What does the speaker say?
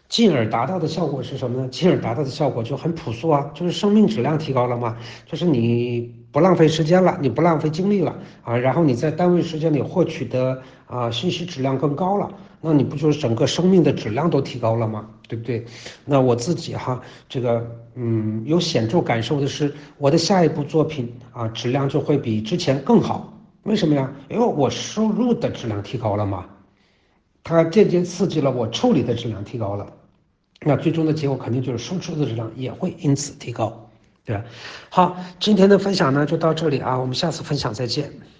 进而达到的效果是什么呢？进而达到的效果就很朴素啊，就是生命质量提高了嘛，就是你不浪费时间了，你不浪费精力了啊，然后你在单位时间里获取的信息质量更高了，那你不就是整个生命的质量都提高了吗？对不对？那我自己哈，这个有显著感受的是，我的下一部作品质量就会比之前更好。为什么呀？因为我输入的质量提高了嘛，它间接刺激了我处理的质量提高了。那最终的结果肯定就是输出的质量也会因此提高，对吧？好，今天的分享呢就到这里啊，我们下次分享再见。